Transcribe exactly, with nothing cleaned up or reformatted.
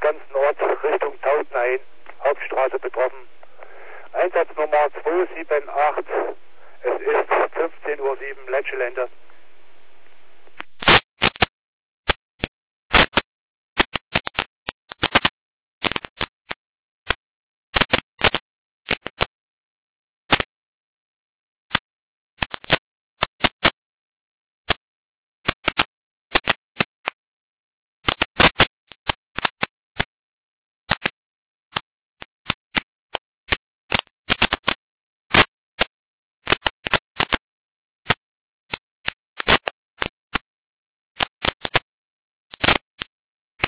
ganzen Ort Richtung Tautenhain, Hauptstraße betroffen. Einsatznummer zwei sieben acht, es ist fünfzehn Uhr sieben, Letscheländer.